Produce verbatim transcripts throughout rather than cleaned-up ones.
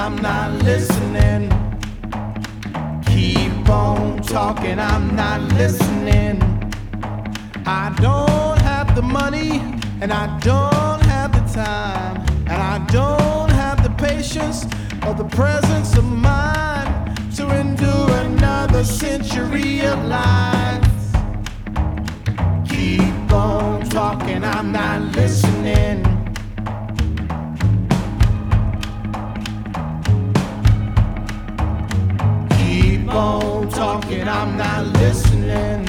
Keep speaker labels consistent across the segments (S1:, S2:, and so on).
S1: I'm not listening. Keep on talking, I'm not listening. I don't have the money, and I don't have the time, and I don't have the patience or the presence of mind to endure another century of lies. Keep on talking, I'm not listening. Keep on talking, I'm not listening.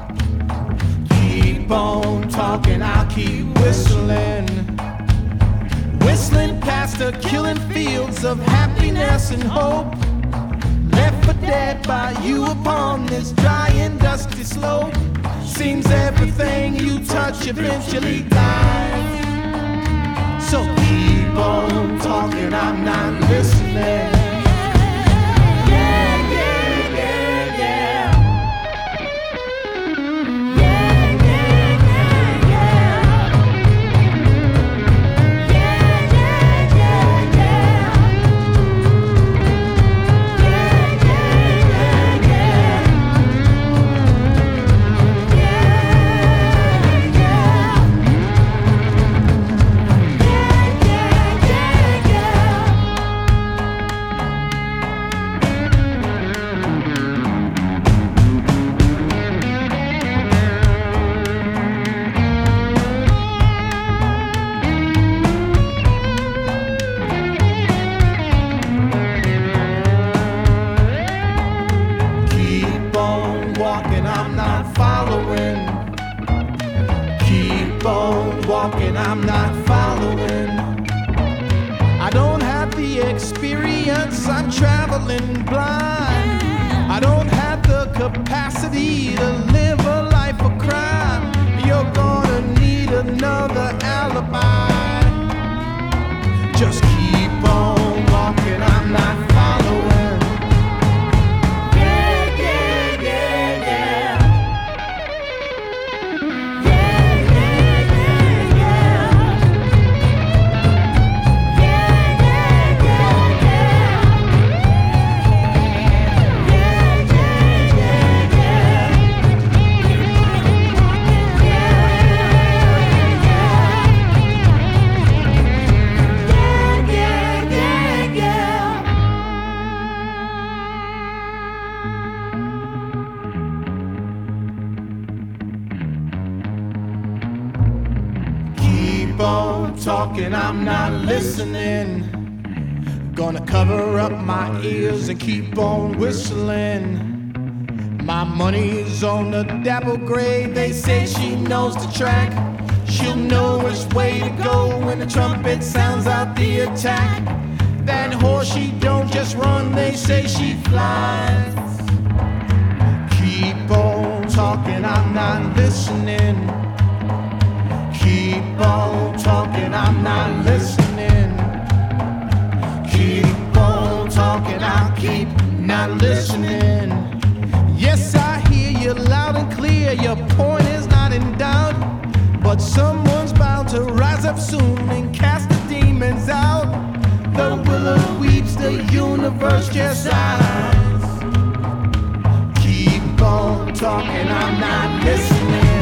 S1: Keep on talking, I'll keep whistling. Whistling past the killing fields of happiness and hope, left for dead by you upon this dry and dusty slope. Seems everything you touch eventually dies. So keep on talking, I'm not listening. I'm not following. Keep on walking, I'm not following. I don't have the experience, I'm traveling blind. I don't have the capacity to live a life of crime. You're gonna need another alibi. Just keep on walking, I'm not following. Keep on talking, I'm not listening. Gonna cover up my ears and keep on whistling. My money's on the dapple gray, they say she knows the track. She'll know which way to go when the trumpet sounds out the attack. That horse, she don't just run, they say she flies. Keep on talking, I'm not listening. Keep on talking, I'm not listening. Keep on talking, I'll keep not listening. Yes, I hear you loud and clear, your point is not in doubt. But someone's bound to rise up soon and cast the demons out. The willow weeps, the universe just sighs. Keep on talking, I'm not listening.